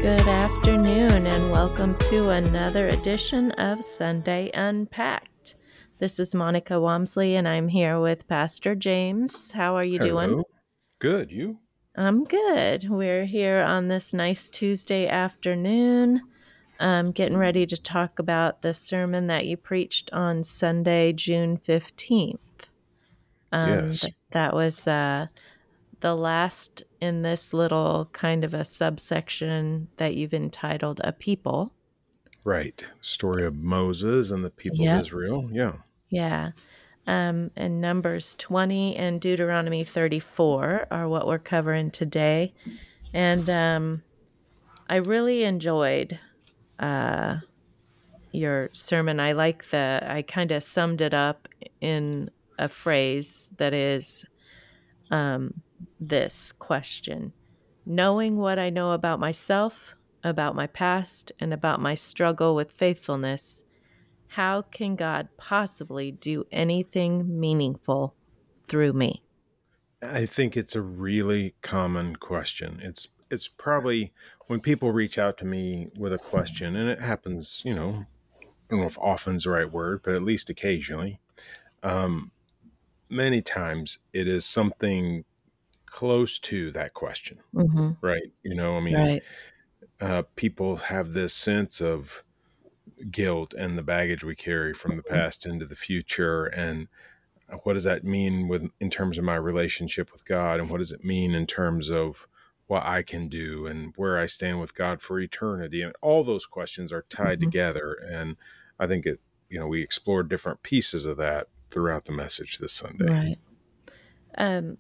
Good afternoon, and welcome to another edition of Sunday Unpacked. This is Monica Walmsley, and I'm here with Pastor James. How are you doing? Hello. Good. You? I'm good. We're here on this nice Tuesday afternoon, getting ready to talk about the sermon that you preached on Sunday, June 15th. Yes. That was the last in this little kind of a subsection that you've entitled A People. Right. Story of Moses and the people of Yep. Israel. Yeah. Yeah. And Numbers 20 and Deuteronomy 34 are what we're covering today. And I really enjoyed uh, your sermon. I kind of summed it up in a phrase that is um, this question: knowing what I know about myself, about my past, and about my struggle with faithfulness, how can God possibly do anything meaningful through me? I think it's a really common question. It's probably when people reach out to me with a question, and it happens, I don't know if often's the right word, but at least occasionally. Um, Many times it is something close to that question, Hmm. right? Right. People have this sense of guilt and the baggage we carry from the past into the future, and what does that mean with in terms of my relationship with God, and what does it mean in terms of what I can do and where I stand with God for eternity, and all those questions are tied Hmm. together. And I think we explored different pieces of that throughout the message this Sunday. Right. Um,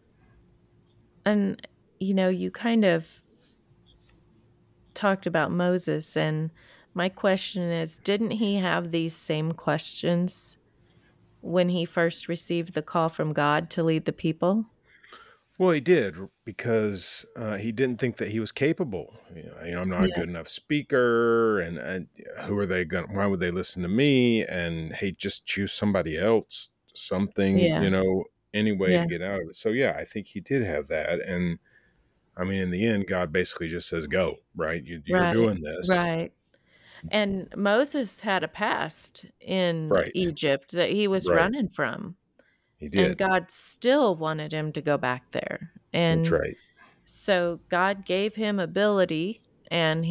and you kind of talked about Moses, and my question is, didn't he have these same questions when he first received the call from God to lead the people? Well, he did because he didn't think that he was capable. I'm not a Yeah. good enough speaker, and who are they going? Why would they listen to me? And hey, just choose somebody else, something, Yeah. any way Yeah. to get out of it. So yeah, I think he did have that, and I mean, in the end, God basically just says, "Go, right? You're Right. doing this, Right. And Moses had a past in right? Egypt that he was Right? running from, He and did. God still wanted him to go back there. That's And right. so God gave him ability, and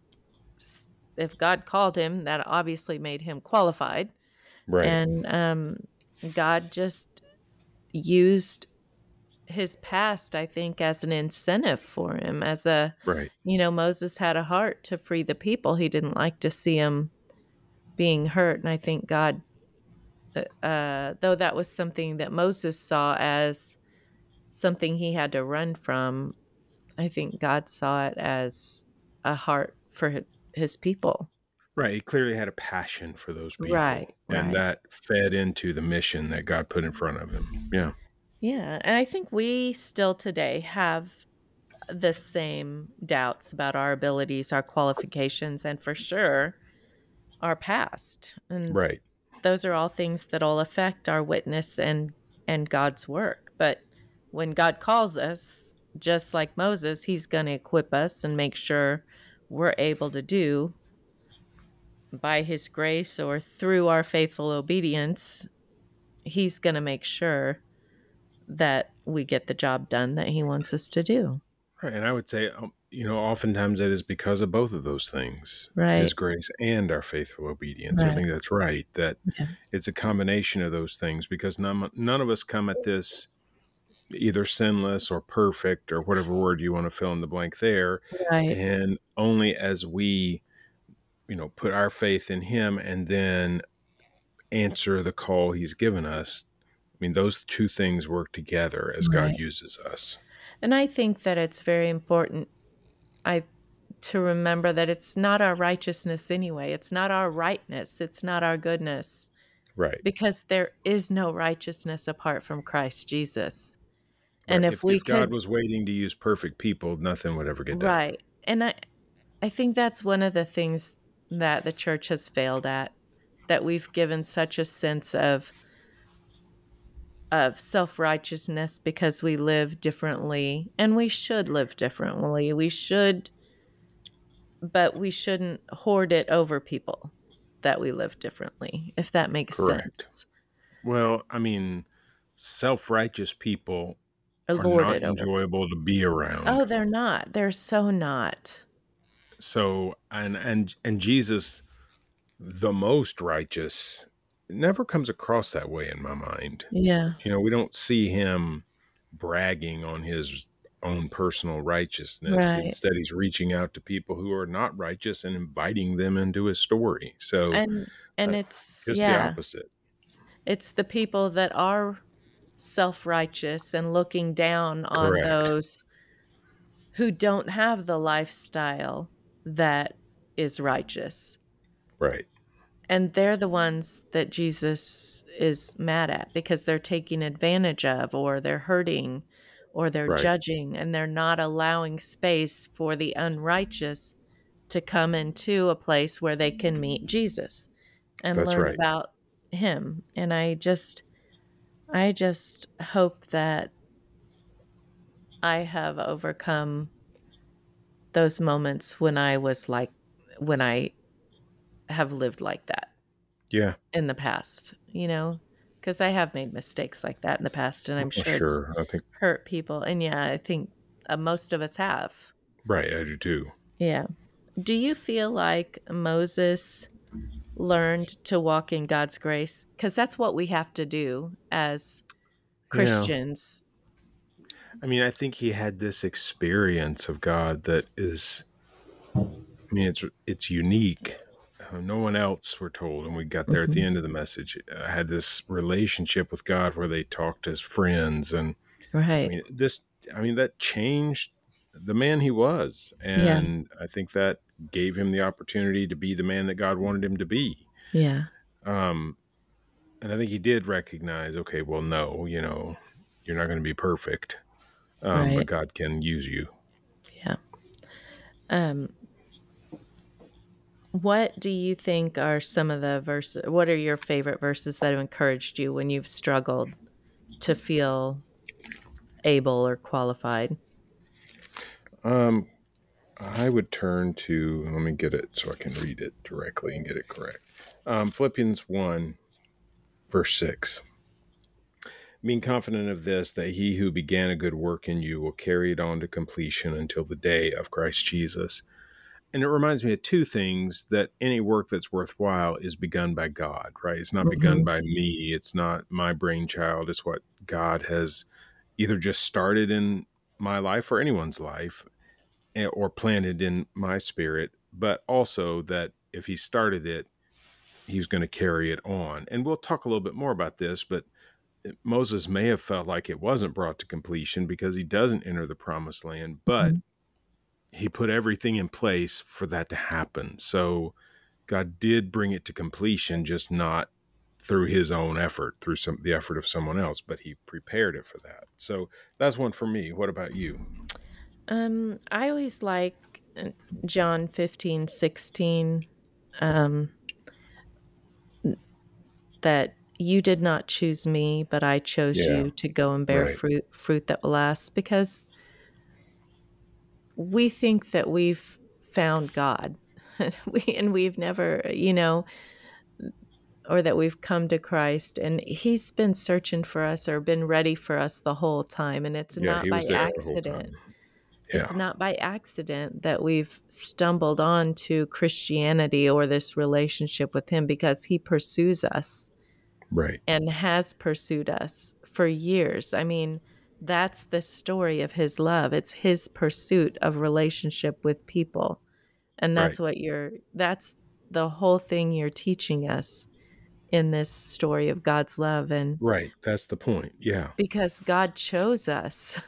if God called him, that obviously made him qualified. Right. And God just used his past, I think, as an incentive for him. Right. Moses had a heart to free the people. He didn't like to see them being hurt. And I think God, though that was something that Moses saw as something he had to run from, I think God saw it as a heart for his people. Right. He clearly had a passion for those people, Right, and right. that fed into the mission that God put in front of him. Yeah. Yeah. And I think we still today have the same doubts about our abilities, our qualifications, and for sure our past. And Right. those are all things that'll affect our witness and God's work. But when God calls us, just like Moses, he's going to equip us and make sure we're able to do by his grace or through our faithful obedience. He's going to make sure that we get the job done that he wants us to do. Right. And I would say, oftentimes it is because of both of those things, his Right. grace and our faithful obedience. I Right. think that's right. That Yeah. it's a combination of those things, because none of us come at this either sinless or perfect or whatever word you want to fill in the blank there. Right. And only as we, put our faith in him and then answer the call he's given us. I mean, those two things work together as God Right. uses us. And I think that it's very important I to remember that it's not our righteousness anyway. It's not our rightness. It's not our goodness, Right. because there is no righteousness apart from Christ Jesus. And Right. if If we God could, was waiting to use perfect people, nothing would ever get done. right. And I think that's one of the things that the church has failed at, that we've given such a sense of self-righteousness because we live differently, and we should live differently. We should but we shouldn't hoard it over people that we live differently, if that makes Correct. sense. Well, I mean, self-righteous people Or are lord not it over people. enjoyable to be around. Oh, they're not. They're so not. So, and Jesus, the most righteous, never comes across that way in my mind. Yeah. We don't see him bragging on his own personal righteousness. Right. Instead, he's reaching out to people who are not righteous and inviting them into his story. So, And uh, it's, just the yeah, opposite. it's the people that are self-righteous and looking down on Correct. those who don't have the lifestyle that is righteous. Right. And they're the ones that Jesus is mad at because they're taking advantage of, or they're hurting, or they're Right. judging, and they're not allowing space for the unrighteous to come into a place where they can meet Jesus and That's learn right. about him. And I just hope that I have overcome those moments when I have lived like that Yeah. in the past, because I have made mistakes like that in the past, and I'm Well, sure it's sure. I think, hurt people. And yeah, I think most of us have. right. I do too. Yeah. Do you feel like Moses learned to walk in God's grace? Because that's what we have to do as Yeah. Christians. I mean, I think he had this experience of God that is, I mean, it's unique. No one else, we're told, and we got there at the Mhm. end of the message, had this relationship with God where they talked as friends, and I Right. mean, that changed the man he was, Yeah. and I think that gave him the opportunity to be the man that God wanted him to be. Yeah. Um, and I think he did recognize, okay, well, no, you're not going to be perfect, but Right. God can use you. Yeah. Um, what do you think are some of the verses? What are your favorite verses that have encouraged you when you've struggled to feel able or qualified? Um, I would turn to, let me get it so I can read it directly and get it correct. Philippians 1, verse 6. Being confident of this, that he who began a good work in you will carry it on to completion until the day of Christ Jesus. And it reminds me of two things: that any work that's worthwhile is begun by God, right? It's not begun Mhm. by me. It's not my brainchild. It's what God has either just started in my life or anyone's life, or planted in my spirit, but also that if he started it, he was going to carry it on. And we'll talk a little bit more about this, but Moses may have felt like it wasn't brought to completion because he doesn't enter the promised land, but Mhm. he put everything in place for that to happen. So God did bring it to completion, just not through his own effort, through the effort of someone else, but he prepared it for that. So that's one for me. What about you? I always like John 15:16, um, that you did not choose me, but I chose Yeah, you to go and bear right. fruit that will last, because we think that we've found God. And we've never, or that we've come to Christ, and he's been searching for us or been ready for us the whole time, and it's Yeah, not he by was there the whole accident. time. It's Yeah, not by accident that we've stumbled on to Christianity or this relationship with him, because he pursues us right, and has pursued us for years. I mean, that's the story of his love. It's his pursuit of relationship with people. And right, that's the whole thing you're teaching us in this story of God's love. And right. That's the point. Yeah, because God chose us,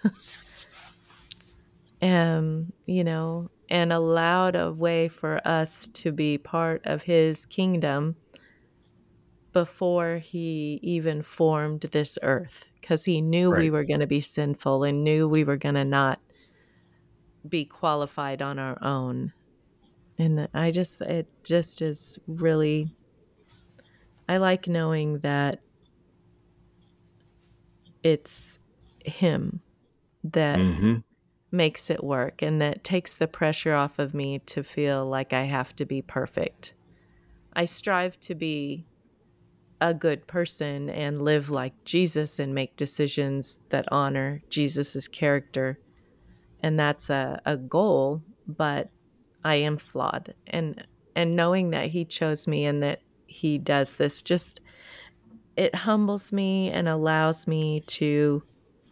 and allowed a way for us to be part of his kingdom before he even formed this earth, because he knew we right. were going to be sinful and knew we were going to not be qualified on our own. And it just is really, I like knowing that it's him that Mm-hmm. makes it work, and that takes the pressure off of me to feel like I have to be perfect. I strive to be a good person and live like Jesus and make decisions that honor Jesus's character. And that's a goal, but I am flawed. And knowing that he chose me and that he does this, just it humbles me and allows me to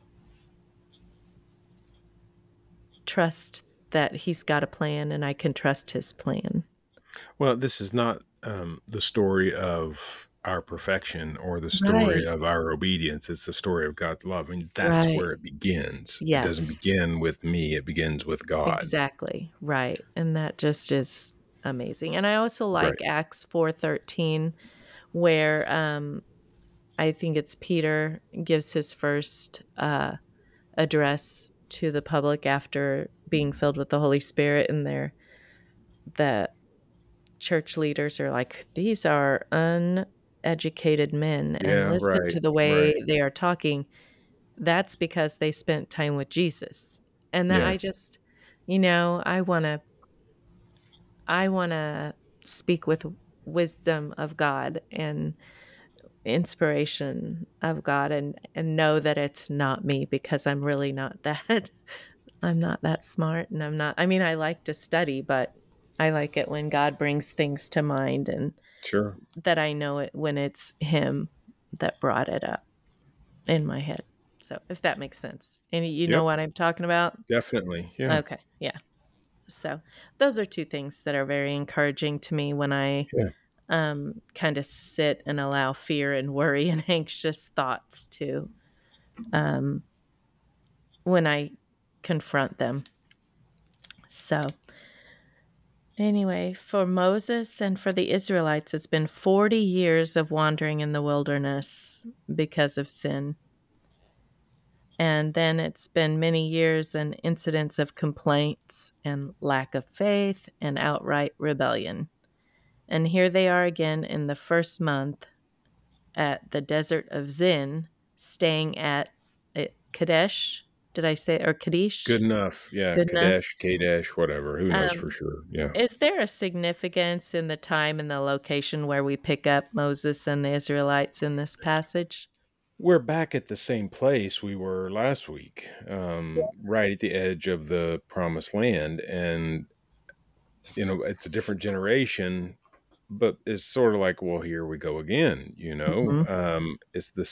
trust that he's got a plan and I can trust his plan. Well, this is not the story of our perfection or the story Right. of our obedience. It's the story of God's love. I mean, that's Right. where it begins. It doesn't Yes. begin with me, it begins with God. Exactly. Right. And that just is amazing. And I also Right. like Acts 4:13 where I think it's Peter gives his first address to the public after being filled with the Holy Spirit, and the church leaders are like, these are uneducated men, and Yeah, listen right. to the way Right. they are talking. That's because they spent time with Jesus. And that Yeah. I just, I want to speak with wisdom of God and inspiration of God, and know that it's not me, because I'm really not that I'm not that smart, and I mean, I like to study, but I like it when God brings things to mind, and Sure. that I know it when it's him that brought it up in my head. So, if that makes sense. And you know Yep. what I'm talking about? Definitely. Yeah. Okay, yeah. So, those are 2 things that are very encouraging to me when I, Yeah. kinda sit and allow fear and worry and anxious thoughts to, um when I confront them. So, anyway, for Moses and for the Israelites, it's been 40 years of wandering in the wilderness because of sin. And then it's been many years and incidents of complaints and lack of faith and outright rebellion. And here they are again in the first month at the desert of Zin, staying at Kadesh. Did I say, or Good Kadesh? enough. Yeah. Good enough. Kadesh, whatever. Who knows for Um, sure? Yeah. is there a significance in the time and the location where we pick up Moses and the Israelites in this passage? We're back at the same place we were last week, right at the edge of the promised land. And, it's a different generation, but it's sort of like, well, here we go again, Mhm, it's the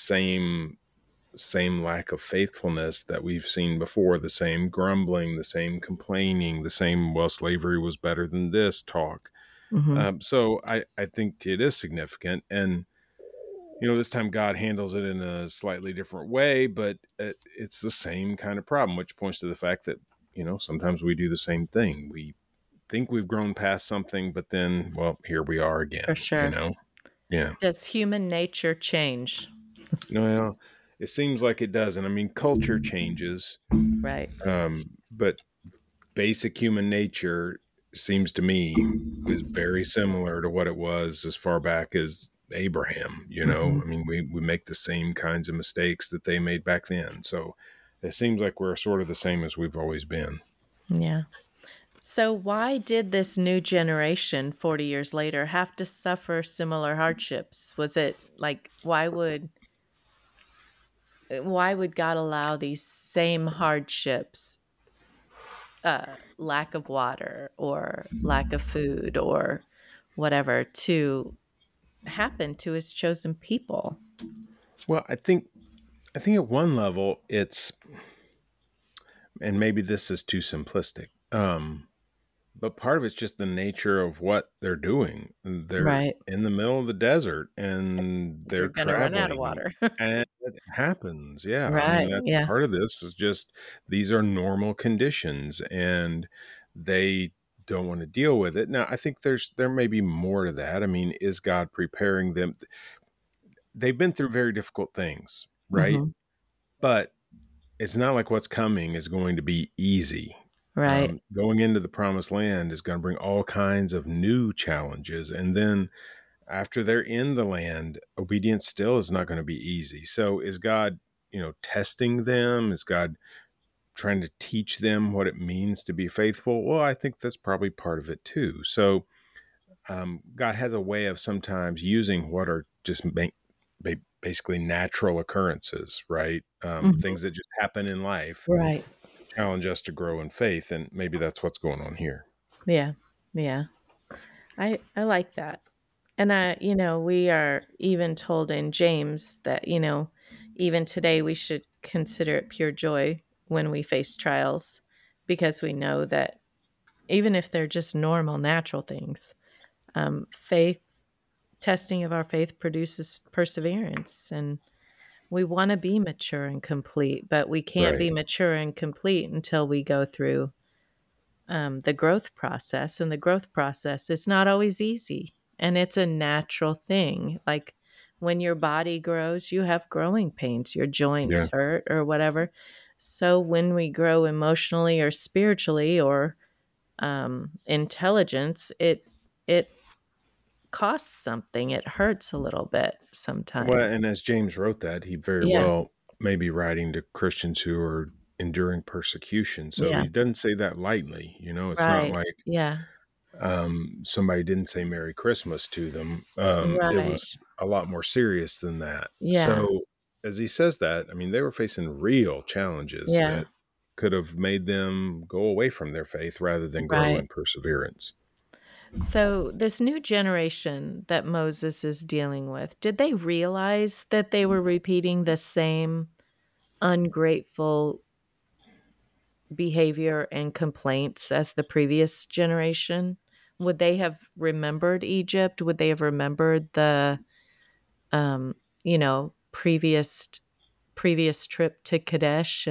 same lack of faithfulness that we've seen before, the same grumbling, the same complaining, the same, well, slavery was better than this talk. mhm, So I think it is significant. And, this time God handles it in a slightly different way, but it's the same kind of problem, which points to the fact that, sometimes we do the same thing. We think we've grown past something, but then, well, here we are for again, sure. Yeah. Does human nature change? Well, it seems like it doesn't. I mean, culture changes, Right. but basic human nature seems to me is very similar to what it was as far back as Abraham. Mhm. I mean, we make the same kinds of mistakes that they made back then. So it seems like we're sort of the same as we've always been. Yeah. So why did this new generation 40 years later have to suffer similar hardships? Was it like why would God allow these same hardships, lack of water or lack of food or whatever, to happen to his chosen people? Well, I think at one level it's, and maybe this is too simplistic. But part of it's just the nature of what they're doing. They're Right. in the middle of the desert and You're they're gonna run out of traveling, water. and it happens. Yeah. I mean, Right, that's yeah. part of this is just these are normal conditions and they don't want to deal with it. Now, I think there may be more to that. I mean, is God preparing them? They've been through very difficult things, right? Mhm. But it's not like what's coming is going to be easy. Right. Going into the promised land is going to bring all kinds of new challenges. And then after they're in the land, obedience still is not going to be easy. So is God, testing them? Is God trying to teach them what it means to be faithful, well, I think that's probably part of it too. So God has a way of sometimes using what are just basically natural occurrences, right? Mhm. Things that just happen in life, Right. challenge us to grow in faith, and maybe that's what's going on here. Yeah. Yeah. I like that. And we are even told in James that, even today we should consider it pure joy when we face trials because we know that even if they're just normal, natural things, faith, testing of our faith produces perseverance. And we want to be mature and complete, but we can't Right. be mature and complete until we go through the growth process. And the growth process is not always easy. And it's a natural thing. Like when your body grows, you have growing pains, your Yeah. joints hurt or whatever. So when we grow emotionally or spiritually or intelligence, it costs something. It hurts a little bit Well, sometimes. and as James wrote that, he very Yeah. well may be writing to Christians who are enduring persecution. So Yeah. he doesn't say that lightly. It's not Right. like Yeah. somebody didn't say Merry Christmas to them. It Right. was a lot more serious than that. Yeah. So as he says that, I mean, they were facing real challenges Yeah. that could have made them go away from their faith rather than grow Right. in perseverance. So, this new generation that Moses is dealing with, did they realize that they were repeating the same ungrateful behavior and complaints as the previous generation? Would they have remembered Egypt? Would they have remembered the um, previous trip to Kadesh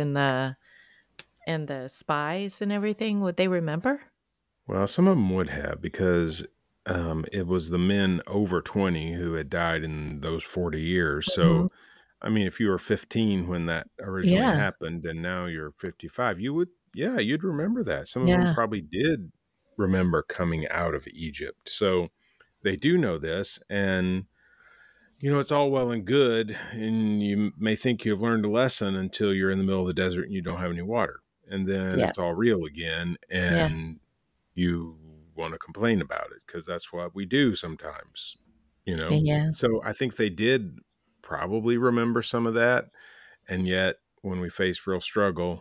and the spies and everything? Would they remember? Well, some of them would have because it was the men over 20 who had died in those 40 years. Mhm. So, I mean, if you were 15 when that originally Yeah. happened and now you're 55, yeah, you'd remember that. Some of them Yeah. probably did remember coming out of Egypt. So they do know this. And, it's all well and good. And you may think you've learned a lesson until you're in the middle of the desert and you don't have any water. And then Yeah. it's all real again. Yeah. And you want to complain about it because that's what we do sometimes, you know? Yeah. So I think they did probably remember some of that. And yet when we face real struggle,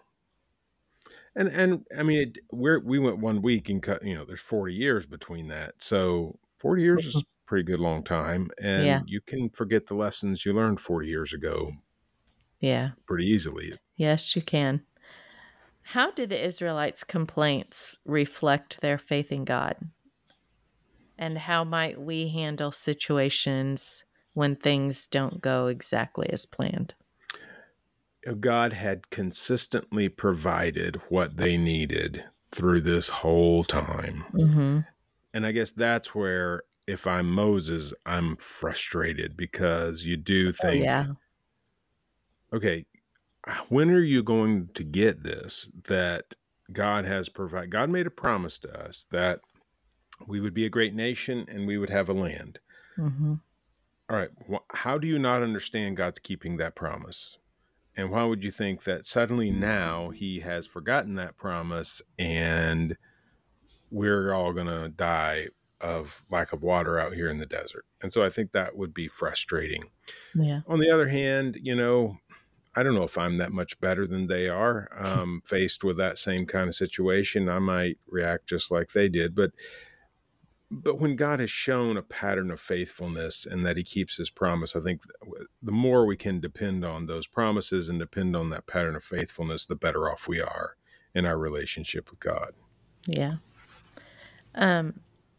and I mean, we went 1 week and cut, there's 40 years between that. So 40 years is Mhm. a pretty good long time. Yeah. And you can forget the lessons you learned 40 years ago Yeah. pretty easily. Yes, you can. How do the Israelites' complaints reflect their faith in God? And how might we handle situations when things don't go exactly as planned? God had consistently provided what they needed through this whole time. Mhm. And I guess that's where, if I'm Moses, I'm frustrated because you do Oh, yeah. think, okay, when are you going to get this? That God has provided, God made a promise to us that we would be a great nation and we would have a land. Mhm. All right. How do you not understand God's keeping that promise? And why would you think that suddenly now he has forgotten that promise and we're all going to die of lack of water out here in the desert? And so I think that would be frustrating. Yeah. On the other hand, I don't know if I'm that much better than they are. Faced with that same kind of situation, I might react just like they did. But when God has shown a pattern of faithfulness and that he keeps his promise, I think the more we can depend on those promises and depend on that pattern of faithfulness, the better off we are in our relationship with God. Yeah. Um,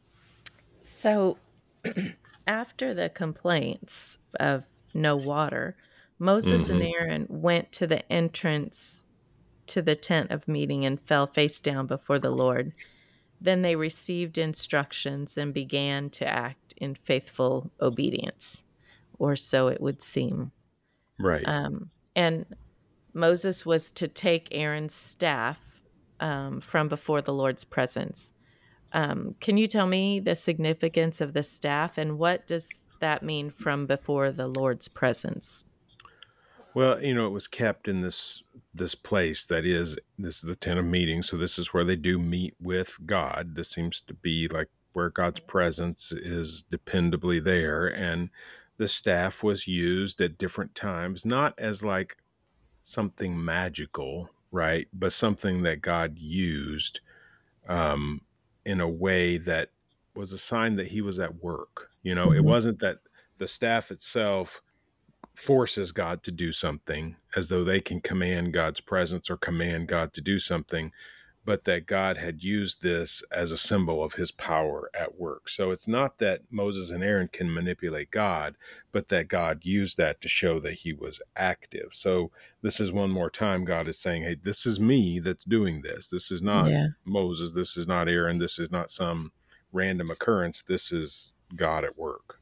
so after the complaints of no water, Moses and Hmm. Aaron went to the entrance to the tent of meeting and fell face down before the Lord. Then they received instructions and began to act in faithful obedience, or so it would seem. Right. And Moses was to take Aaron's staff from before the Lord's presence. Can you tell me the significance of the staff and what does that mean from before the Lord's presence? Well, it was kept in this place that this is the tent of meeting. So this is where they do meet with God. This seems to be like where God's presence is dependably there. And the staff was used at different times, not as like something magical, right? But something that God used um, in a way that was a sign that he was at work. It Mhm. wasn't that the staff itself forces God to do something as though they can command God's presence or command God to do something, but that God had used this as a symbol of his power at work. So it's not that Moses and Aaron can manipulate God, but that God used that to show that he was active. So this is one more time God is saying, hey, this is me that's doing this. This is not Yeah. Moses. This is not Aaron. This is not some random occurrence. This is God at work.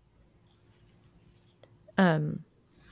Um,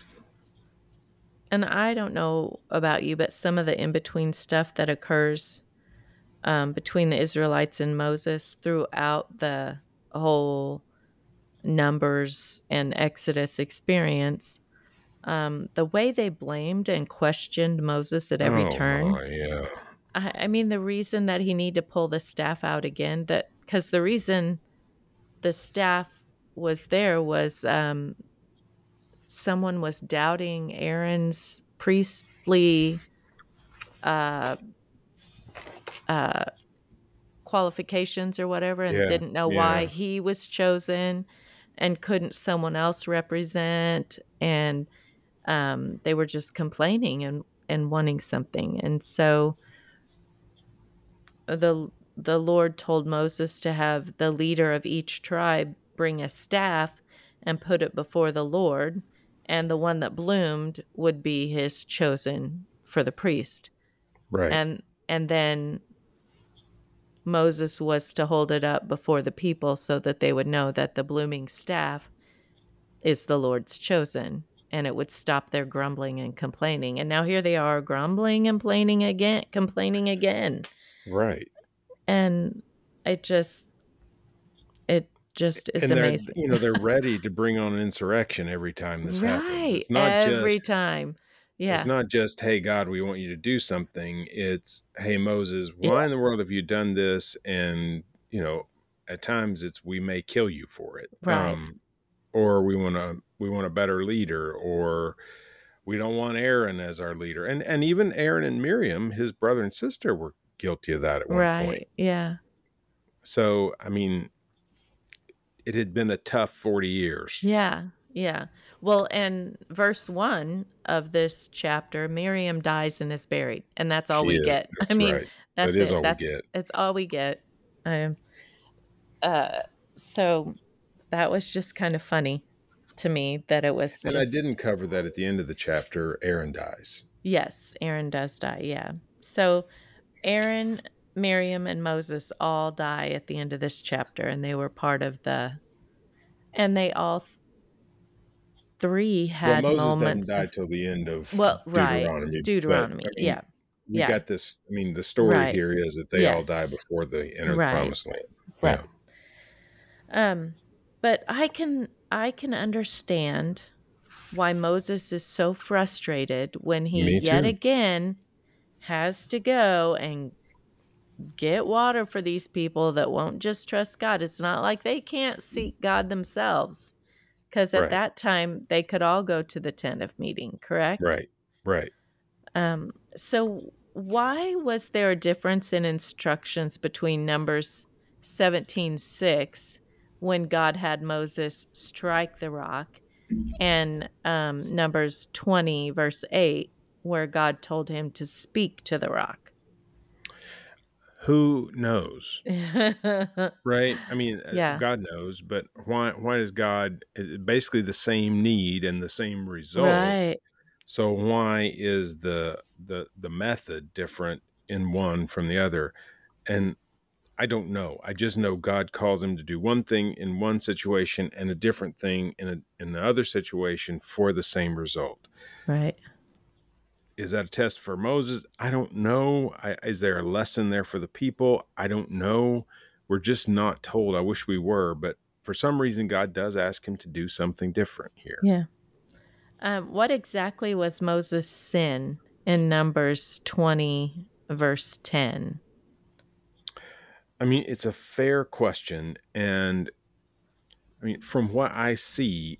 and I don't know about you, but some of the in between stuff that occurs between the Israelites and Moses throughout the whole Numbers and Exodus experience, the way they blamed and questioned Moses at every Oh turn. my, yeah. I mean, the reason that he need to pull the staff out again, that because the reason the staff was there was someone was doubting Aaron's priestly uh, uh, qualifications or whatever and Yeah, didn't know why yeah. he was chosen and couldn't someone else represent. And they were just complaining and wanting something. And so the Lord told Moses to have the leader of each tribe bring a staff and put it before the Lord, and the one that bloomed would be his chosen for the priest. Right. And then Moses was to hold it up before the people so that they would know that the blooming staff is the Lord's chosen, and it would stop their grumbling and complaining. And now here they are grumbling and complaining again. Right. And it just it just is And they're amazing. they're ready to bring on an insurrection every time this happens. Right, It's not every just time. it's Yeah, not just, hey God, we want you to do something. It's, hey Moses, why yeah, in the world have you done this? And at times it's, we may kill you for it. right, Or we want a better leader, or we don't want Aaron as our leader. And even Aaron and Miriam, his brother and sister, were guilty of that at one point. right, yeah, So I mean, it had been a tough 40 years. yeah, yeah. Well, and verse 1 of this chapter, Miriam dies and is buried, and that's all She we is. get. I That's mean, right. That that's is it. all we get. It's all we get. Um, uh, so that was just kind of funny to me that it was And I didn't just cover that at the end of the chapter, Aaron dies. yes, Aaron does die, yeah. So Aaron, Miriam, and Moses all die at the end of this chapter, and they were part of and they all 3 Well, had Moses doesn't moments die till the end of well, right, Deuteronomy, but Deuteronomy, I mean, yeah, we yeah, got this. I mean, the story right, here is that they all die yes, before they enter the right, promised land. right. Yeah, Um, but I can understand why Moses is so frustrated when he me yet too. again has to go and get water for these people that won't just trust God. It's not like they can't seek God themselves, because at Right, that time they could all go to the tent of meeting, correct? right, right. So why was there a difference in instructions between Numbers 17:6 when God had Moses strike the rock and Numbers 20 verse 8 where God told him to speak to the rock? Who knows? Right? I mean, Yeah, God knows, but why does God is basically the same need and the same result? right. So why is the method different in one from the other? And I don't know. I just know God calls him to do one thing in one situation and a different thing in the other situation for the same result. Right. Is that a test for Moses? I don't know. Is there a lesson there for the people? I don't know. We're just not told. I wish we were, but for some reason, God does ask him to do something different here. Yeah. What exactly was Moses' sin in Numbers 20, verse 10? I mean, it's a fair question, and I mean, from what I see,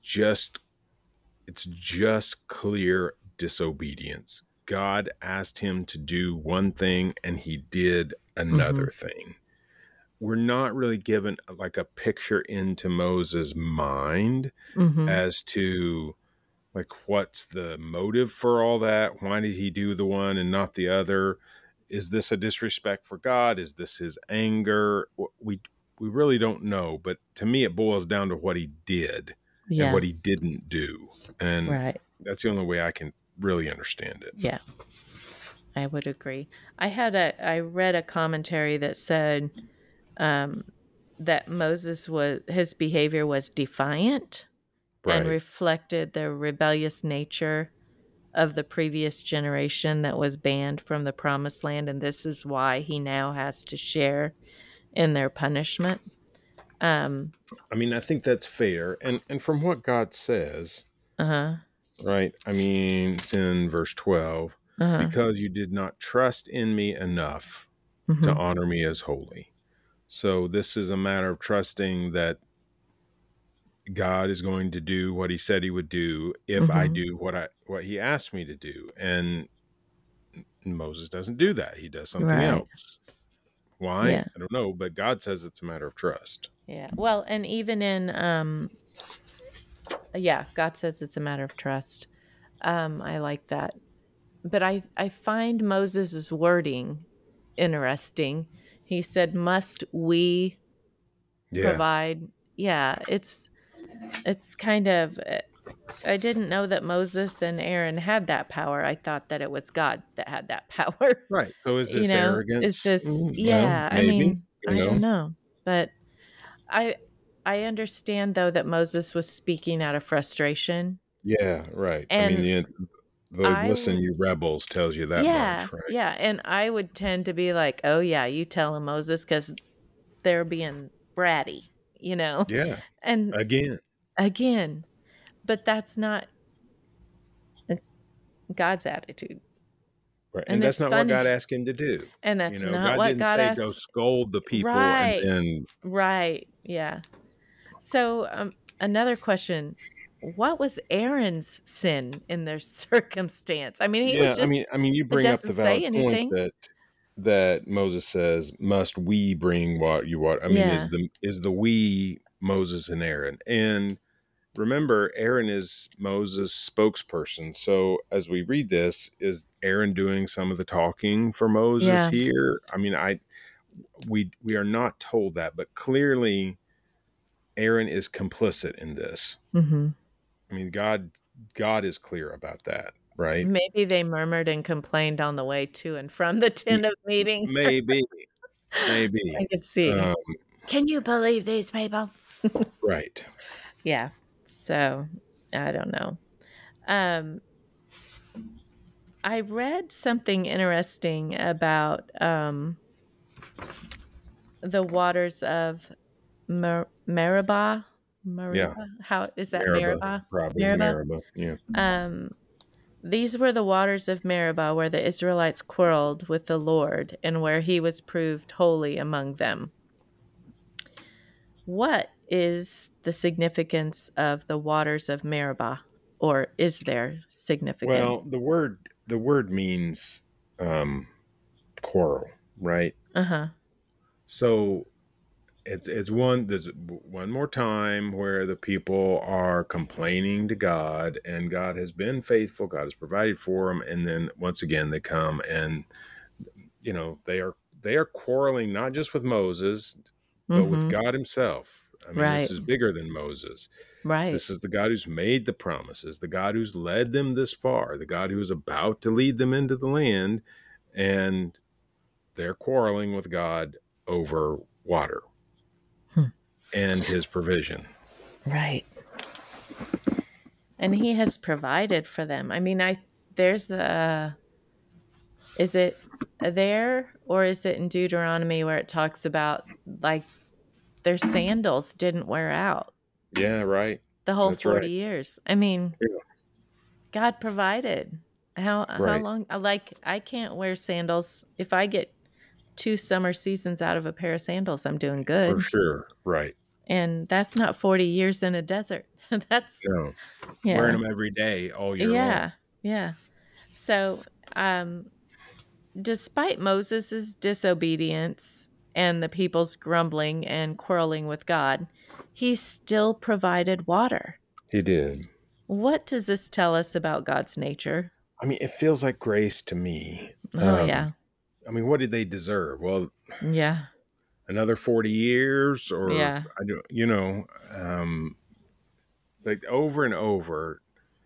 it's just clear disobedience. God asked him to do one thing and he did Mhm, another thing. We're not really given like a picture into Moses' mind mhm, as to like what's the motive for all that? Why did he do the one and not the other? Is this a disrespect for God? Is this his anger? We really don't know, but to me it boils down to what he did and yeah, what he didn't do. And right, that's the only way I can really understand it. yeah, I would agree. I read a commentary that said, um, that his behavior was defiant and Right. reflected the rebellious nature of the previous generation that was banned from the promised land, and this is why he now has to share in their punishment. Um, I mean, I think that's fair. And from what God says, uh-huh, right? I mean, it's in verse 12, uh-huh, because you did not trust in me enough to mhm, honor me as holy. So this is a matter of trusting that God is going to do what he said he would do if I mhm, do what he asked me to do. And Moses doesn't do that. He does something right, else. Why? yeah, I don't know, but God says it's a matter of trust. yeah. Well, and even in, yeah, God says it's a matter of trust. I like that. But I find Moses's wording interesting. He said, "Must we Yeah. provide?" Yeah, it's kind of I didn't know that Moses and Aaron had that power. I thought that it was God that had that power. Right. So is You this know, is arrogance? this Well, yeah, I maybe, mean, I don't know. But I I understand though that Moses was speaking out of frustration. Yeah, right. I mean, And the I listen, w you rebels tells you that yeah, much, right? yeah, and I would tend to be like, "Oh yeah, you tell him Moses," because they're being bratty, you know? Yeah. And Again. again, but that's not, uh, God's attitude. Right. And And that's it's not what God funny, asked him to do. and You that's know, not God what didn't God say go asks. scold the people and Right, then right, yeah. So, another question, what was Aaron's sin in their circumstance? I mean, he was yeah, just you it bring up doesn't the say valid point anything. that Moses says, "Must we bring what you want?" I mean, Yeah, is the we Moses and Aaron? And remember, Aaron is Moses' spokesperson. So as we read this, is Aaron doing some of the talking for Moses yeah, here? I mean, we are not told that, but clearly Aaron is complicit in this. mhm. I mean, God is clear about that, right? Maybe they murmured and complained on the way to and from the Y- tent of meeting. Maybe, I maybe. could see. Um, Can you believe these people? right. Yeah. So, I don't know. Um, I read something interesting about, the waters of Meribah? Yeah. Meribah? How is that Meribah, Meribah? probably Meribah? Meribah. Yeah. Um, these were the waters of Meribah where the Israelites quarreled with the Lord and where he was proved holy among them. What is the significance of the waters of Meribah, or is there Well, significance? the word means um, quarrel, right? Uh-huh. So it's one there's one more time where the people are complaining to God, and God has been faithful. God has provided for them, and then once again they come and they are quarreling not just with Moses, but with Mhm. God Himself. I mean, this Right. is bigger than Moses. Right. This is the God who's made the promises, the God who's led them this far, the God who is about to lead them into the land, and they're quarreling with God over water Hmm. and His provision. Right. And he has provided for them. I mean, I there's a is it there or is it in Deuteronomy where it talks about like their sandals didn't wear out Yeah, right. the whole That's 40 right. years? I mean, Yeah. God provided. How Right. long, like, I can't wear sandals. If I get 2 summer seasons out of a pair of sandals, I'm doing For good, sure. Right. and that's not 40 years in a desert. That's No. Wearing yeah. them every day all year long. Yeah, yeah. So, despite Moses' disobedience and the people's grumbling and quarreling with God, he still provided water. He did. What does this tell us about God's nature? I mean, it feels like grace to me. Oh, yeah. I mean, what did they deserve? Well, Yeah. another 40 years or Yeah. I don't, like over and over,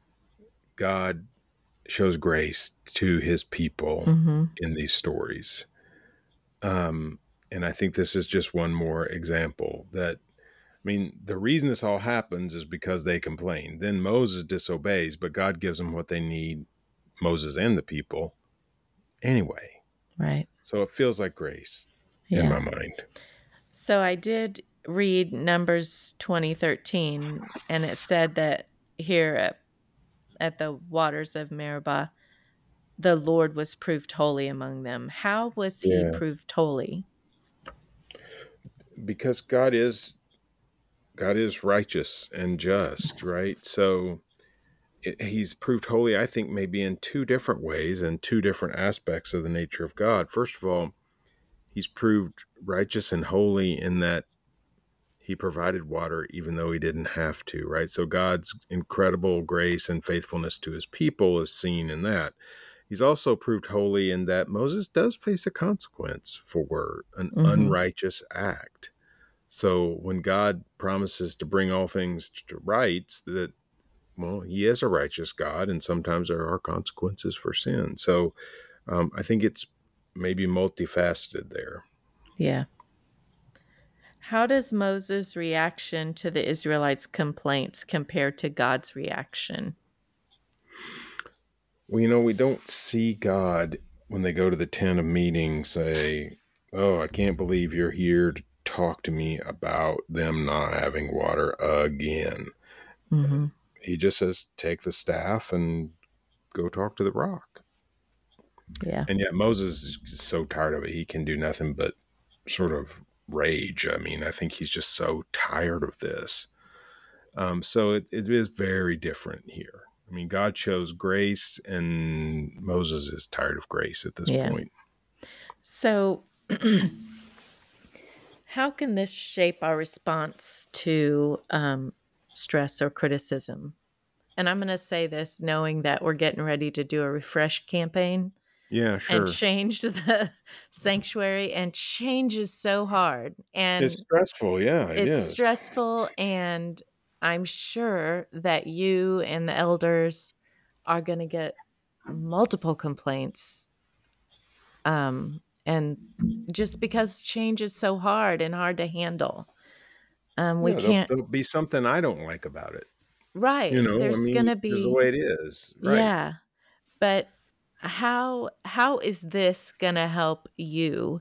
God shows grace to his people Mhm. in these stories. Um, and I think this is just one more example that, I mean, the reason this all happens is because they complain. Then Moses disobeys, but God gives them what they need, Moses and the people, anyway. Right. So it feels like grace in my Yeah. mind. So I did read Numbers 20:13, and it said that here at the waters of Meribah, the Lord was proved holy among them. How was he Yeah. proved holy? Because God is righteous and just, right? So he's proved holy, I think, maybe in two different ways and two different aspects of the nature of God. First of all, he's proved righteous and holy in that he provided water even though he didn't have to, right? So God's incredible grace and faithfulness to his people is seen in that. He's also proved holy in that Moses does face a consequence for an Mhm. unrighteous act. So when God promises to bring all things to rights, that well, he is a righteous God, and sometimes there are consequences for sin. So I think it's maybe multifaceted there. Yeah. How does Moses' reaction to the Israelites' complaints compare to God's reaction? Well, we don't see God when they go to the tent of meeting say, "Oh, I can't believe you're here to talk to me about them not having water again." Mhm. He just says, "Take the staff and go talk to the rock." Yeah. And yet Moses is so tired of it, he can do nothing but sort of rage. I mean, I think he's just so tired of this. So it is very different here. I mean, God shows grace, and Moses is tired of grace at this Yeah. point. So, how can this shape our response to stress or criticism? And I'm going to say this knowing that we're getting ready to do a refresh campaign Yeah, and sure. change the sanctuary, and change is so hard. It's And stressful. Yeah, it it's is. stressful, and I'm sure that you and the elders are gonna get multiple complaints, and just because change is so hard and hard to handle, we Yeah, there'll, can't. there'll be something I don't like about it. Right, I there's mean, gonna just the be way it is. Right. yeah, but how is this gonna help you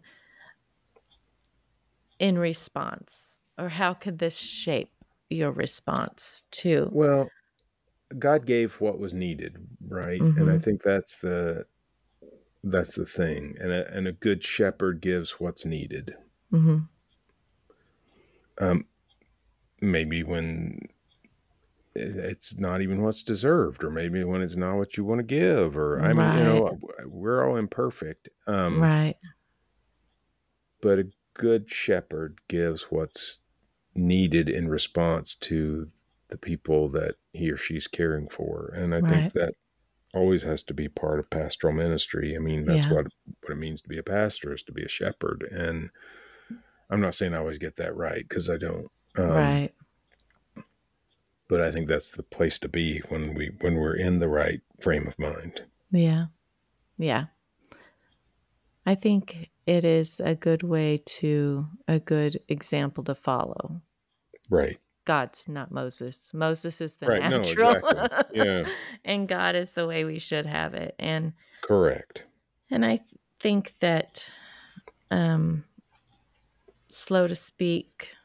in response? Or how could this shape your response to Well, God gave what was needed, right? And I Mhm, think that's the thing. And a good shepherd gives what's needed. mhm, Um, maybe when it's not even what's deserved, or maybe when it's not what you want to give, or I mean, right. we're all imperfect. Right. But a good shepherd gives what's needed in response to the people that he or she's caring for. And I think Right. that always has to be part of pastoral ministry. I mean, that's Yeah. what it means to be a pastor is to be a shepherd. And I'm not saying I always get that right because I don't. Right. But I think that's the place to be when we're in the right frame of mind. Yeah. Yeah. I think it is a good example to follow. Right. God's not Moses. Moses is the Right. No, natural, exactly. Yeah. and God is the way we should have it. Correct. And think that um, slow to speak,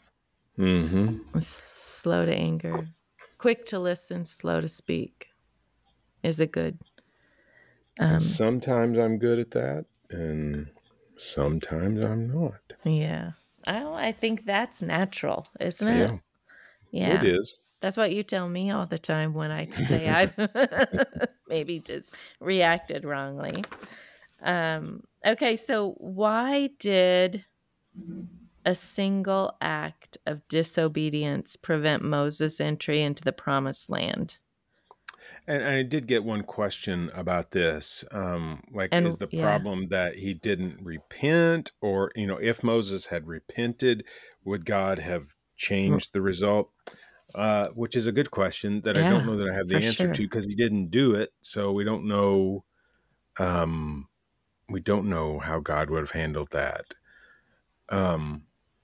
Mm-hmm. slow to anger, quick to listen, slow to speak. is a good. And Um, sometimes I'm good at that, and sometimes I'm not. yeah. I think that's natural, isn't it? Yeah, it Yeah. is. That's what you tell me all the time when I say I've maybe just reacted wrongly. Okay, so why did a single act of disobedience prevent Moses' entry into the promised land? And I did get one question about this. Like, And is the yeah. problem that he didn't repent, or if Moses had repented, would God have r- changed the result? Which is a good question that I don't Yeah, know that I have for the answer to sure. because he didn't do it, so we don't know. Um, we don't know how God would have handled that. Um,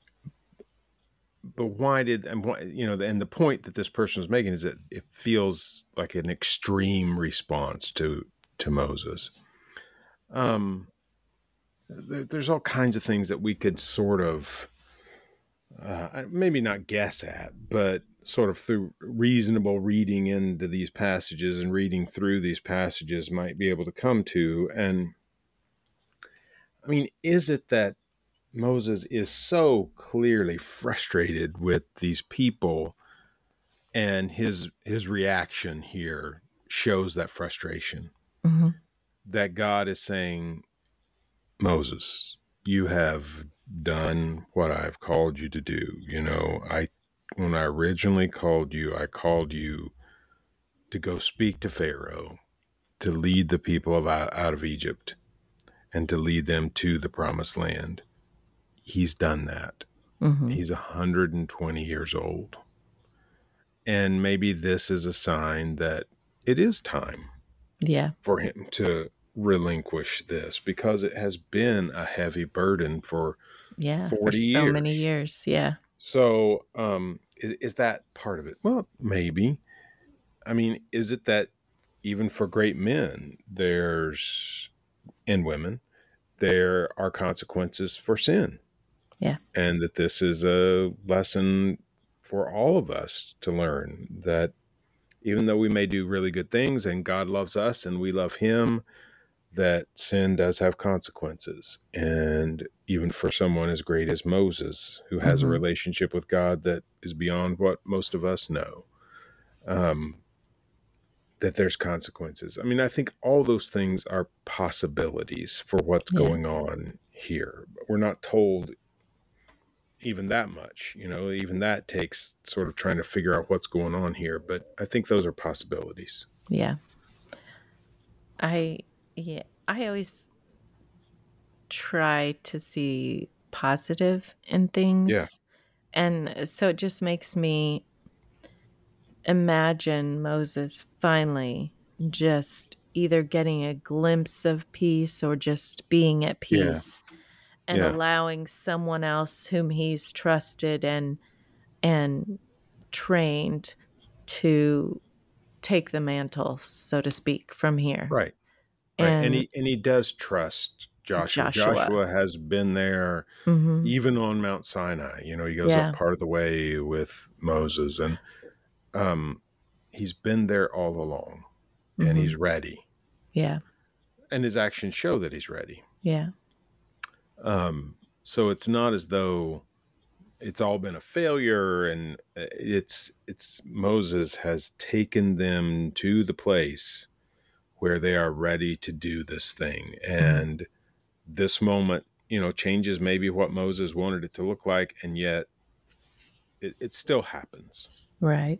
but why did and why, and the point that this person was making is that it feels like an extreme response to Moses. Um, there's all kinds of things that we could sort of maybe not guess at, but sort of through reasonable reading into these passages and reading through these passages might be able to come to. And I mean, is it that Moses is so clearly frustrated with these people, and his reaction here shows that frustration, Hmm. that God is saying, Moses, you have done what I've called you to do. I when I originally called you, I called you to go speak to Pharaoh, to lead the people out of Egypt, and to lead them to the promised land. He's done that. Hmm. He's 120 years old. And maybe this is a sign that it is time Yeah. for him to relinquish this because it has been a heavy burden for Yeah. For 40 so many years. years. Yeah. So, is that part of it? Well, maybe. I mean, is it that even for great men, and women, there are consequences for sin, Yeah. and that this is a lesson for all of us to learn that even though we may do really good things and God loves us and we love Him, that sin does have consequences. And even for someone as great as Moses, who has a Hmm. relationship with God that is beyond what most of us know, um, that there's consequences. I mean, I think all those things are possibilities for what's Yeah. going on here. We're not told even that much, even that takes sort of trying to figure out what's going on here. But I think those are possibilities. Yeah. I, yeah. I always try to see positive in Yeah. things. And so it just makes me imagine Moses finally just either getting a glimpse of peace or just being at Yeah. peace and Yeah. allowing someone else whom he's trusted and trained to take the mantle, so to speak, from here. Right. Right. And And he does trust Joshua. Joshua. Joshua has been there Mhm. even on Mount Sinai. He goes up Yeah. part of the way with Moses, and um, he's been there all along, and he's Mhm. ready. Yeah. And his actions show that he's ready. Yeah. So it's not as though it's all been a failure, and it's Moses has taken them to the place where they are ready to do this thing. Mhm. And this moment, changes maybe what Moses wanted it to look like, and yet it still happens. Right.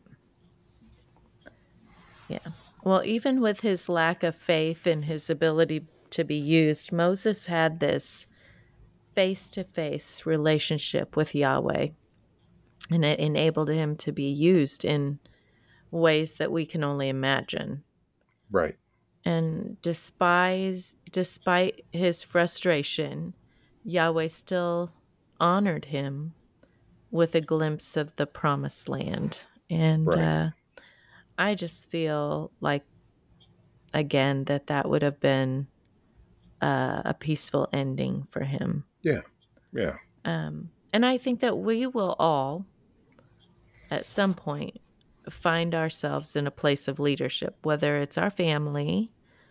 Yeah. Well, even with his lack of faith in his ability to be used, Moses had this face to face relationship with Yahweh, and it enabled him to be used in ways that we can only imagine. Right. And despite his frustration, Yahweh still honored him with a glimpse of the promised land. And Right. I just feel like, again, that would have been a peaceful ending for him. Yeah. Yeah. And I think that we will all, at some point, find ourselves in a place of leadership, whether it's our family,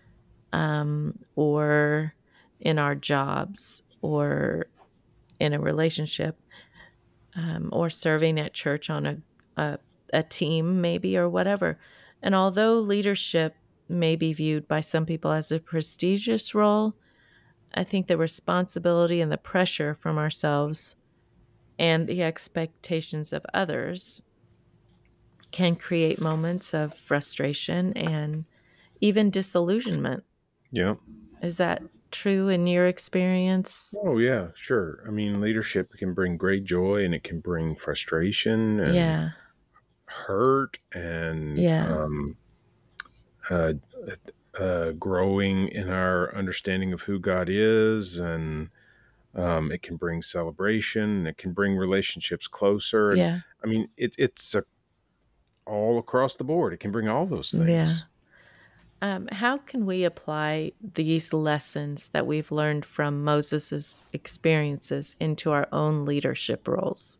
or in our jobs, or in a relationship, or serving at church on a, a team, maybe, or whatever. And although leadership may be viewed by some people as a prestigious role, I think the responsibility and the pressure from ourselves and the expectations of others can create moments of frustration and even disillusionment. Yeah. Is that true in your experience? Oh, yeah, sure. I mean, leadership can bring great joy and it can bring frustration and Yeah. hurt and Yeah. uh, growing in our understanding of who God is. And it can bring celebration. It can bring relationships closer. And Yeah. I mean, it's all across the board. It can bring all those Yeah. things. How can we apply these lessons that we've learned from Moses's experiences into our own leadership roles?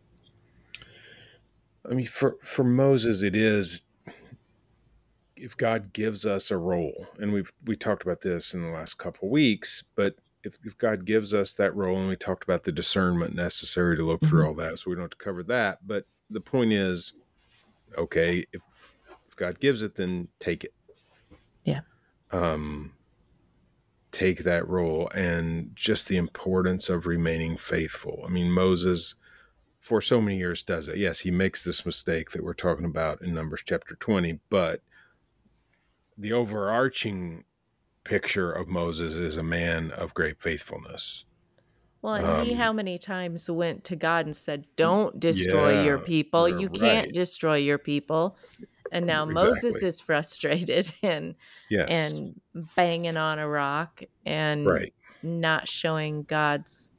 I mean, for Moses, it is if God gives us a role, and we talked about this in the last couple of weeks, but if God gives us that role, and we talked about the discernment necessary to look through Mhm. all that, so we don't have to cover that. But the point is, okay, if God gives it, then take it. Yeah. Um, take that role, and just the importance of remaining faithful. I mean, Moses for so many years does it. Yes, he makes this mistake that we're talking about in Numbers chapter 20, but the overarching picture of Moses is a man of great faithfulness. Well, and he Um, how many times went to God and said, "Don't destroy your yeah, people. You can't right, destroy your people." And now Moses exactly. is frustrated Yes, and banging on a rock and right. not showing God's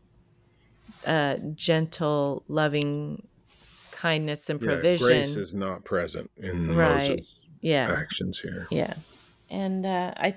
gentle, loving kindness and Yeah, grace provision. is not present in Right. Moses' Yeah. actions here. Yeah. And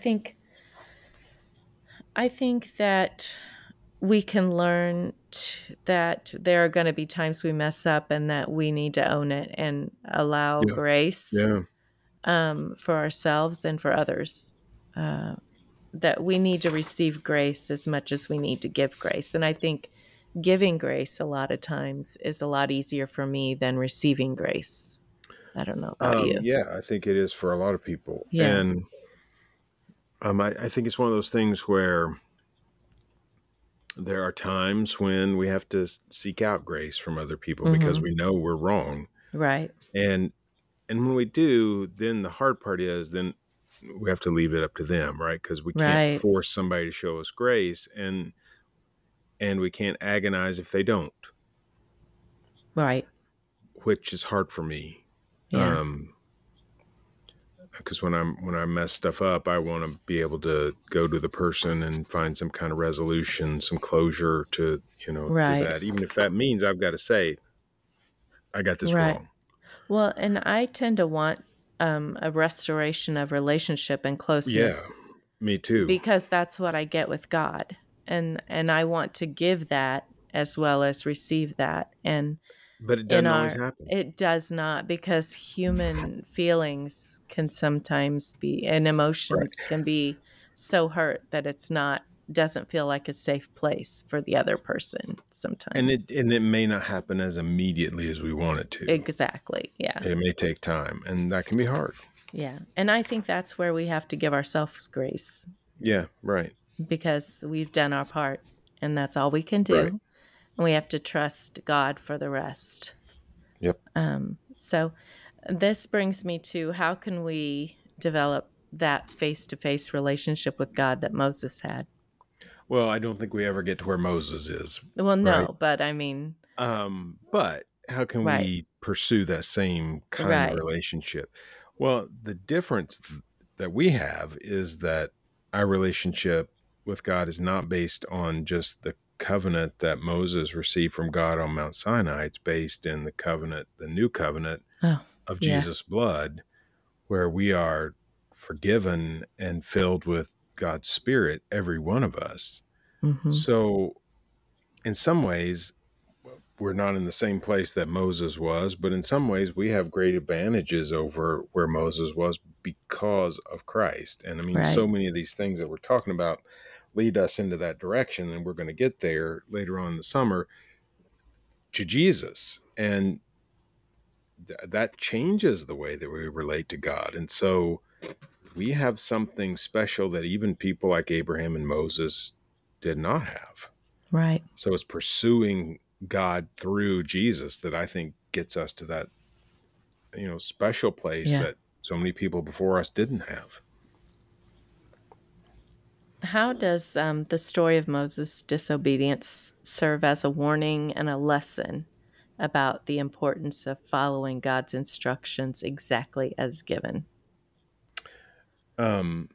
I think that we can learn that there are going to be times we mess up and that we need to own it and allow Yeah, grace, yeah. for ourselves and for others. Uh, that we need to receive grace as much as we need to give grace. And I think giving grace a lot of times is a lot easier for me than receiving grace. I don't know about you. Yeah, I think it is for a lot of people. Yeah. And I think it's one of those things where there are times when we have to seek out grace from other people because Hmm. we know we're wrong. Right. And when we do, then the hard part is then we have to leave it up to them, right? Because we can't Right. force somebody to show us grace, and we can't agonize if they don't, Right. which is hard for me. Yeah. Because when I mess stuff up, I want to be able to go to the person and find some kind of resolution, some closure to Right. that, even if that means I've got to say I got this Right. wrong. Well, and I tend to want a restoration of relationship and Yeah, closeness me too. because that's what I get with God. And I want to give that as well as receive that. And But it in doesn't always our happen. it does not, because human feelings can sometimes be, and Right. emotions can be so hurt that it's not doesn't feel like a safe place for the other person And sometimes. it may not happen as immediately as we want it to. Exactly. Yeah. It may take time, and that can be hard. Yeah. And I think that's where we have to give ourselves grace Yeah, right, because we've done our part and that's all we can right. do. And we have to trust God for the rest. Yep. So this brings me to how can we develop that face to face relationship with God that Moses had? Well, I don't think we ever get to where Moses is, Well, right? no, but I mean, But how can right, we pursue that same kind of right. relationship? Well, the difference that we have is that our relationship with God is not based on just the covenant that Moses received from God on Mount Sinai. It's based in the covenant, the new covenant Oh, of yeah. Jesus' blood, where we are forgiven and filled with God's Spirit, every one of us. Hmm. So, in some ways, we're not in the same place that Moses was, but in some ways we have great advantages over where Moses was because of Christ. And I mean, Right. so many of these things that we're talking about lead us into that direction, and we're going to get there later on in the summer to Jesus. And that changes the way that we relate to God. And so we have something special that even people like Abraham and Moses did not have. Right. So it's pursuing God through Jesus that I think gets us to that, special place Yeah. that so many people before us didn't have. How does the story of Moses' disobedience serve as a warning and a lesson about the importance of following God's instructions exactly as given? Um,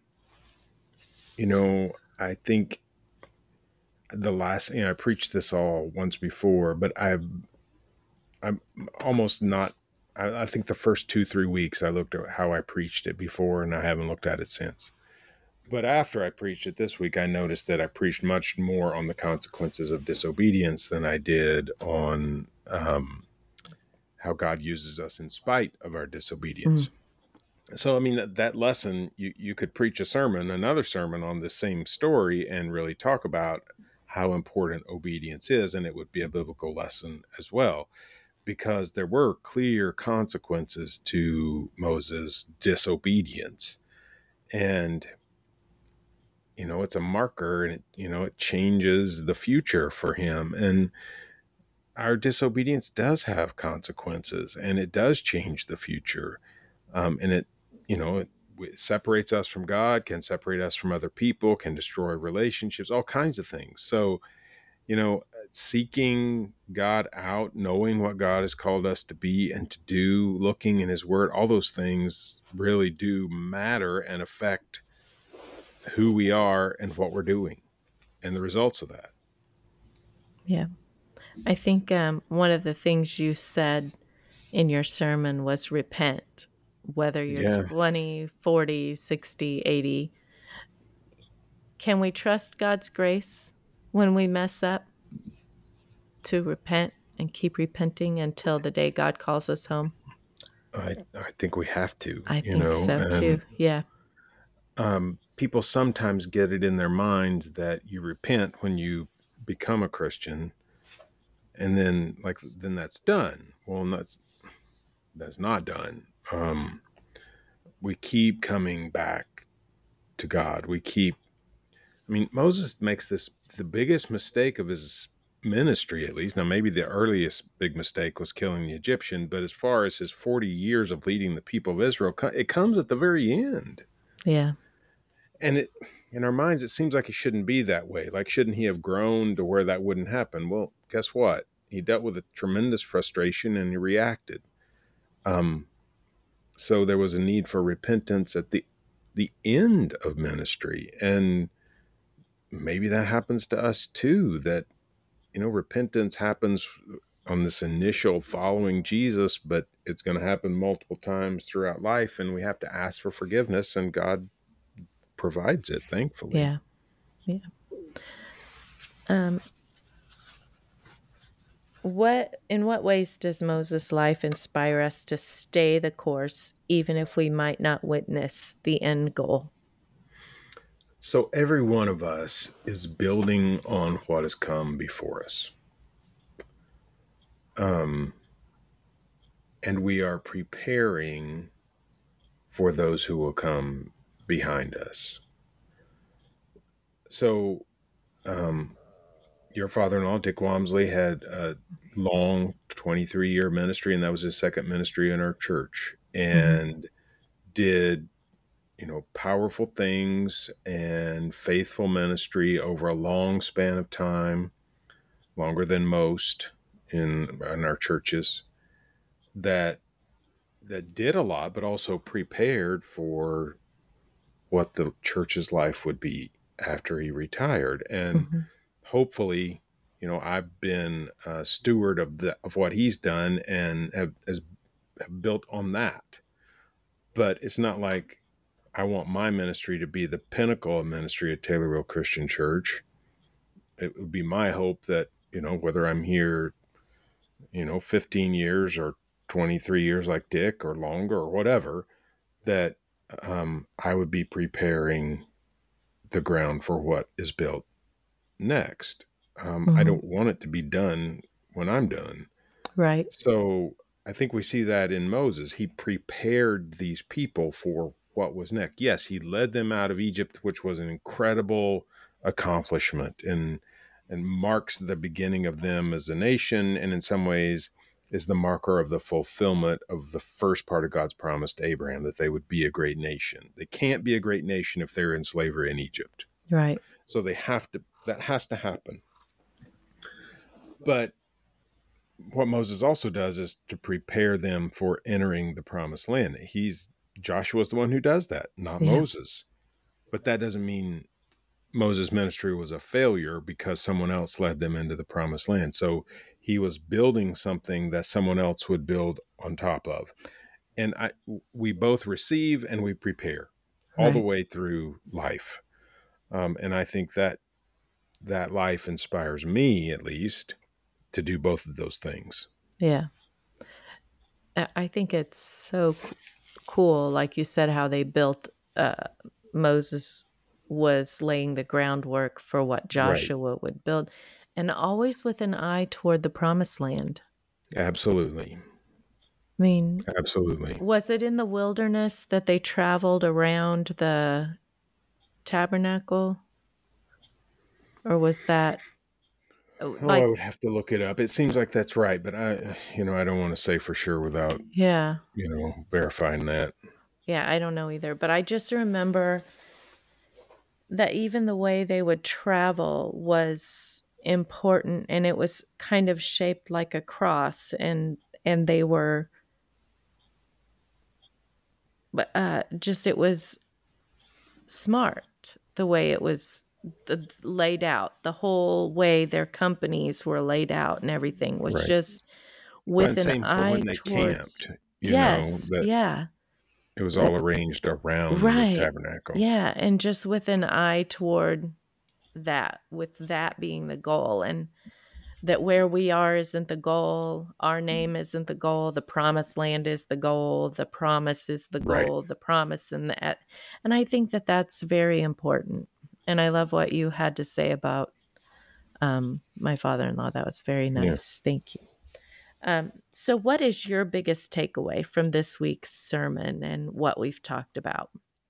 I think the last, I preached this all once before, but I'm almost not. I think the first 2-3 weeks I looked at how I preached it before, and I haven't looked at it since. But after I preached it this week, I noticed that I preached much more on the consequences of disobedience than I did on how God uses us in spite of our Mm, disobedience. So, I mean, that lesson, you could preach another sermon on the same story and really talk about how important obedience is, and it would be a biblical lesson as well, because there were clear consequences to Moses' disobedience. And it's a marker, and it changes the future for him. And our disobedience does have consequences, and it does change the future. And it separates us from God, can separate us from other people, can destroy relationships, all kinds of things. So, seeking God out, knowing what God has called us to be and to do, looking in his word, all those things really do matter and affect who we are and what we're doing and the results of that. yeah. I think one of the things you said in your sermon was repent, whether you're Yeah. 20, 40, 60, 80. Can we trust God's grace when we mess up to repent and keep repenting until the day God calls us home? I think we have to, I think so and too. Yeah. people sometimes get it in their minds that you repent when you become a Christian, and then that's done. Well, that's not done. We keep coming back to God. I mean, Moses makes this the biggest mistake of his ministry, at least. Now, maybe the earliest big mistake was killing the Egyptian, but as far as his 40 years of leading the people of Israel, it comes at the very end. Yeah. And in our minds, it seems like it shouldn't be that way. Like, shouldn't he have grown to where that wouldn't happen? Well, guess what? He dealt with a tremendous frustration and he reacted. Um, so there was a need for repentance at the end of ministry, and maybe that happens to us too. That repentance happens on this initial following Jesus, but it's going to happen multiple times throughout life, and we have to ask for forgiveness, and God provides it, thankfully. Yeah. Yeah. Um, in what ways does Moses' life inspire us to stay the course, even if we might not witness the end goal? So every one of us is building on what has come before us. Um, and we are preparing for those who will come behind us. So, your father-in-law, Dick Wamsley, had a long 23-year ministry, and that was his second ministry in our church, Hmm. and did, powerful things and faithful ministry over a long span of time, longer than most in our churches, that did a lot, but also prepared for what the church's life would be after he retired. And Hmm. hopefully, I've been a steward of what he's done and have built on that. But it's not like I want my ministry to be the pinnacle of ministry at Taylorville Christian Church. It would be my hope that, whether I'm here 15 years or 23 years like Dick or longer or whatever, that I would be preparing the ground for what is built next. I Hmm. don't want it to be done when I'm done. Right. So I think we see that in Moses. He prepared these people for what was next. Yes, he led them out of Egypt, which was an incredible accomplishment and marks the beginning of them as a nation, and in some ways is the marker of the fulfillment of the first part of God's promise to Abraham, that they would be a great nation. They can't be a great nation if they're in slavery in Egypt. Right. So that has to happen. But what Moses also does is to prepare them for entering the promised land. Joshua's the one who does that, not Yeah. Moses. But that doesn't mean Moses' ministry was a failure because someone else led them into the promised land. So he was building something that someone else would build on top of. And we both receive and we prepare all the Right. way through life. And I think that life inspires me, at least, to do both of those things. Yeah. I think it's so cool, like you said, how they built. Moses was laying the groundwork for what Right. Joshua would build, and always with an eye toward the promised land. Absolutely. I mean, Absolutely. was it in the wilderness that they traveled around the tabernacle, or was that Oh, I like, would have to look it up. It seems like that's right, but I don't want to say for sure without, yeah, verifying that. yeah, I don't know either, but I just remember that even the way they would travel was important, and it was kind of shaped like a cross, and they were, but just it was smart the way it was laid out. The whole way their companies were laid out and everything was Right. just Well, with and an same for when eye they towards. camped, Yes, that yeah. it was W- all arranged around the right. tabernacle. Yeah, and just with an eye toward that, with that being the goal, and that where we are isn't the goal, our name isn't the goal, the promised land is the goal, the promise is the Right. goal, the promise and that. And I think that that's very important. And I love what you had to say about my father-in-law. That was very Yeah. nice. Thank you. So what is your biggest takeaway from this week's sermon and what we've talked about?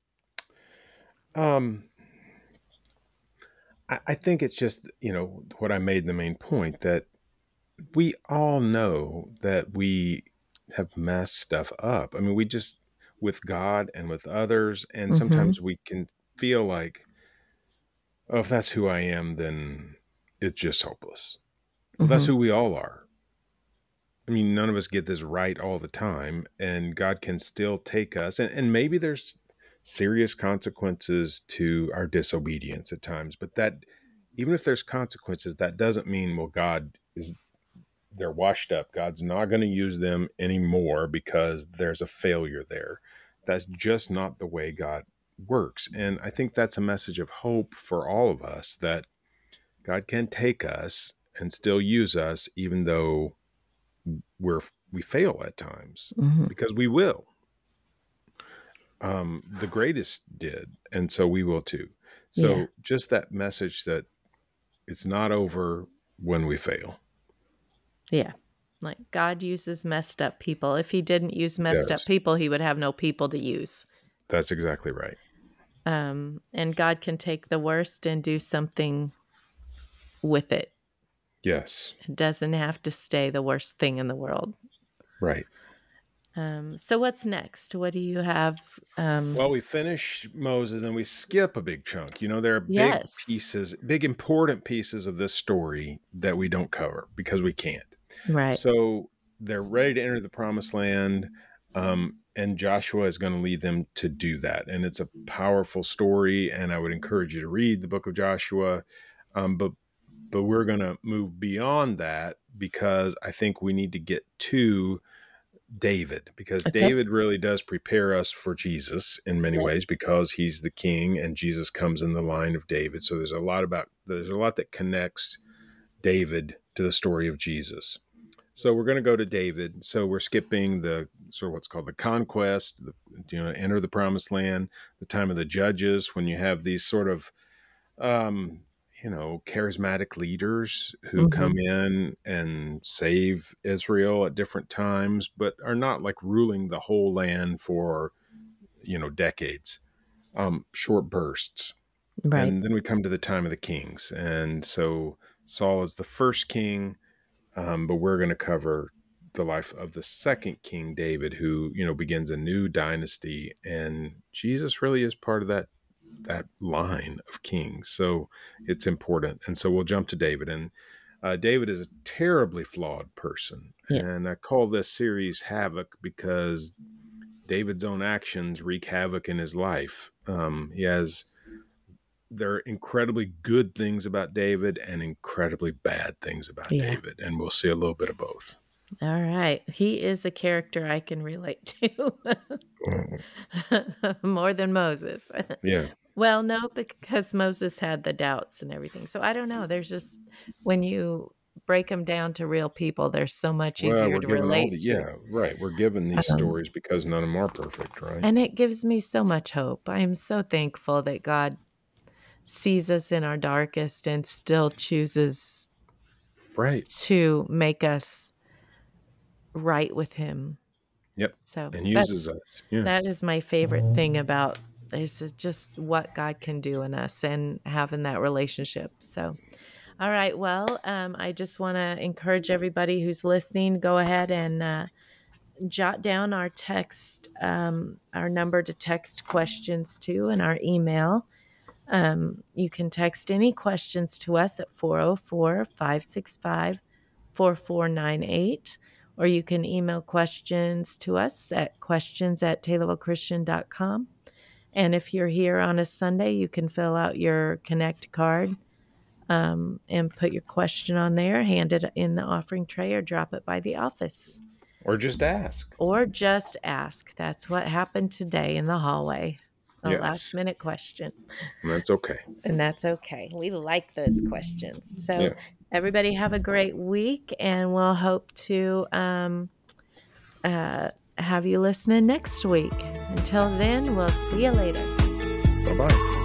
Um, I think it's just, what I made the main point, that we all know that we have messed stuff up. I mean, we just, with God and with others, and Hmm. sometimes we can feel like, oh, if that's who I am, then it's just hopeless. Well, that's Hmm. who we all are. I mean, none of us get this right all the time, and God can still take us. And maybe there's serious consequences to our disobedience at times, but that, even if there's consequences, that doesn't mean, well, they're washed up. God's not going to use them anymore because there's a failure there. That's just not the way God works. And I think that's a message of hope for all of us, that God can take us and still use us, even though we fail at times, Hmm. because we will. The greatest did, and so we will too. Yeah. So just that message that it's not over when we fail. Yeah. Like God uses messed up people. If he didn't use messed up Yes, people, he would have no people to use. that's exactly right. And God can take the worst and do something with it. Yes, It doesn't have to stay the worst thing in the world. right. So what's next? What do you have? Well, we finish Moses and we skip a big chunk. There are big Yes. pieces, big important pieces of this story that we don't cover because we can't. Right. So they're ready to enter the promised land, and Joshua is going to lead them to do that. And it's a powerful story, and I would encourage you to read the book of Joshua. But we're going to move beyond that because I think we need to get to David, because Okay. David really does prepare us for Jesus in many Yep. ways, because he's the king and Jesus comes in the line of David. So there's a lot that connects David to the story of Jesus. So we're going to go to David. So we're skipping the sort of what's called the conquest, enter the promised land, the time of the judges, when you have these sort of, um, charismatic leaders who come Hmm. in and save Israel at different times, but are not like ruling the whole land for, decades, short bursts. Right. And then we come to the time of the kings. And so Saul is the first king, but we're going to cover the life of the second king, David, who begins a new dynasty, and Jesus really is part of that line of kings. So it's important, and so we'll jump to David. And David is a terribly flawed person, Yeah. and I call this series Havoc because David's own actions wreak havoc in his life. There are incredibly good things about David and incredibly bad things about Yeah. David, and we'll see a little bit of both. All right. He is a character I can relate to Mhm. more than Moses. Yeah. Well, no, because Moses had the doubts and everything. So I don't know. There's just when you break them down to real people, they're so much Well, easier we're to given all relate the to. yeah, right. We're given these Um, stories because none of them are perfect, right? and it gives me so much hope. I am so thankful that God sees us in our darkest and still chooses Right. to make us right with Him. Yep. So And uses us. Yeah. that is my favorite thing about is just what God can do in us and having that relationship. So, all right. Well, I just want to encourage everybody who's listening, go ahead and jot down our text, our number to text questions to, and our email. You can text any questions to us at 404-565-4498, or you can email questions to us at questions@taylorvillechristian.com. And if you're here on a Sunday, you can fill out your Connect card, and put your question on there, hand it in the offering tray, or drop it by the office. Or just ask. Or just ask. That's what happened today in the hallway. A last Yes. minute question. And that's okay. And that's okay. We like those questions. So, Yeah. everybody have a great week, and we'll hope to uh, have you listening next week. Until then, we'll see you later. Bye bye.